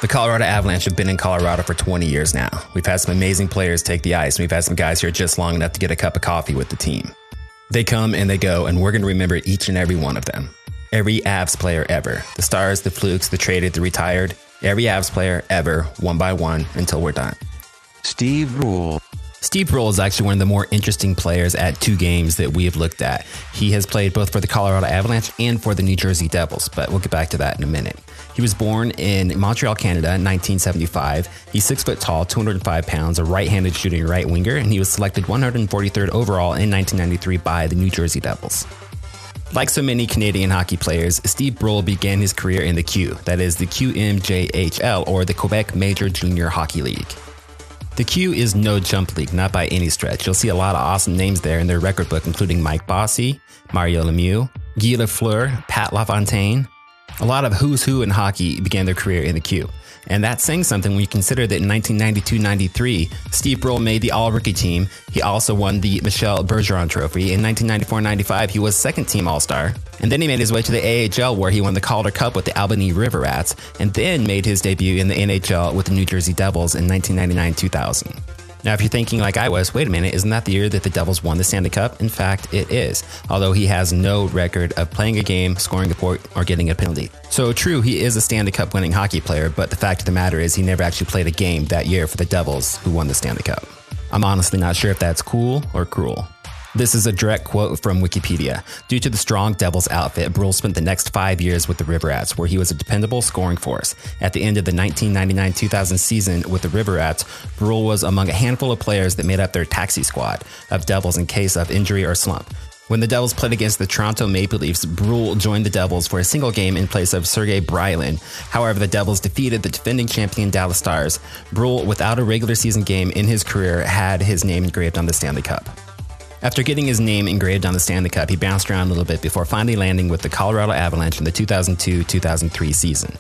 The Colorado Avalanche have been in Colorado for 20 years now. We've had some amazing players take the ice, and we've had some guys here just long enough to get a cup of coffee with the team. They come and they go, and we're going to remember each and every one of them. Every Avs player ever. The Stars, the Flukes, the traded, the retired. Every Avs player ever, one by one, until we're done. Steve Brule. Steve Brule is actually one of the more interesting players at two games that we have looked at. He has played both for the Colorado Avalanche and for the New Jersey Devils, but we'll get back to that in a minute. He was born in Montreal, Canada in 1975. He's 6 foot tall, 205 pounds, a right-handed shooting right winger, and he was selected 143rd overall in 1993 by the New Jersey Devils. Like so many Canadian hockey players, Steve Brule began his career in the Q, that is the QMJHL, or the Quebec Major Junior Hockey League. The Q is no jump league, not by any stretch. You'll see a lot of awesome names there in their record book, including Mike Bossy, Mario Lemieux, Guy Lafleur, Pat LaFontaine. A lot of who's who in hockey began their career in the Q. And that's saying something when you consider that in 1992-93, Steve Brule made the All-Rookie team. He also won the Michel Bergeron Trophy. In 1994-95, he was second-team All-Star. And then he made his way to the AHL, where he won the Calder Cup with the Albany River Rats, and then made his debut in the NHL with the New Jersey Devils in 1999-2000. Now, if you're thinking like I was, wait a minute, isn't that the year that the Devils won the Stanley Cup? In fact, it is, although he has no record of playing a game, scoring a point, or getting a penalty. So true, he is a Stanley Cup winning hockey player, but the fact of the matter is he never actually played a game that year for the Devils, who won the Stanley Cup. I'm honestly not sure if that's cool or cruel. This is a direct quote from Wikipedia. Due to the strong Devils outfit, Brule spent the next 5 years with the River Rats, where he was a dependable scoring force. At the end of the 1999-2000 season with the River Rats, Brule was among a handful of players that made up their taxi squad of Devils in case of injury or slump. When the Devils played against the Toronto Maple Leafs, Brule joined the Devils for a single game in place of Sergei Brylin. However, the Devils defeated the defending champion Dallas Stars. Brule, without a regular season game in his career, had his name engraved on the Stanley Cup. After getting his name engraved on the Stanley Cup, he bounced around a little bit before finally landing with the Colorado Avalanche in the 2002-2003 season.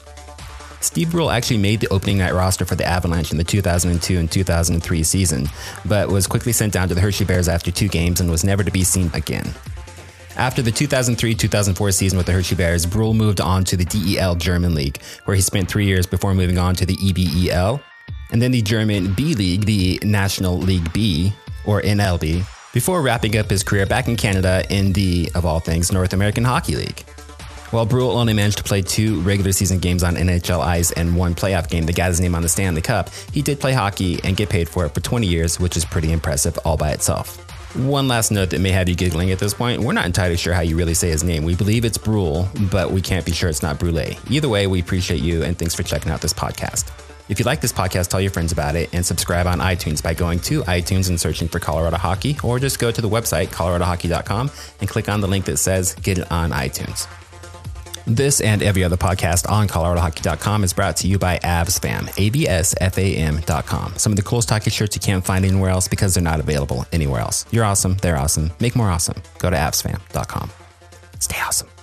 Steve Brule actually made the opening night roster for the Avalanche in the 2002 and 2003 season, but was quickly sent down to the Hershey Bears after 2 games and was never to be seen again. After the 2003-2004 season with the Hershey Bears, Brule moved on to the DEL German League, where he spent 3 years before moving on to the EBEL, and then the German B League, the National League B, or NLB, before wrapping up his career back in Canada in the, of all things, North American Hockey League. While Brule only managed to play 2 regular season games on NHL ice and 1 playoff game that got his name on the Stanley Cup, he did play hockey and get paid for it for 20 years, which is pretty impressive all by itself. One last note that may have you giggling at this point, we're not entirely sure how you really say his name. We believe it's Brule, but we can't be sure it's not Brule. Either way, we appreciate you and thanks for checking out this podcast. If you like this podcast, tell your friends about it and subscribe on iTunes by going to iTunes and searching for Colorado Hockey, or just go to the website, coloradohockey.com, and click on the link that says Get It on iTunes. This and every other podcast on coloradohockey.com is brought to you by AvsFam, AVSFAM.com. Some of the coolest hockey shirts you can't find anywhere else because they're not available anywhere else. You're awesome. They're awesome. Make more awesome. Go to AvsFam.com. Stay awesome.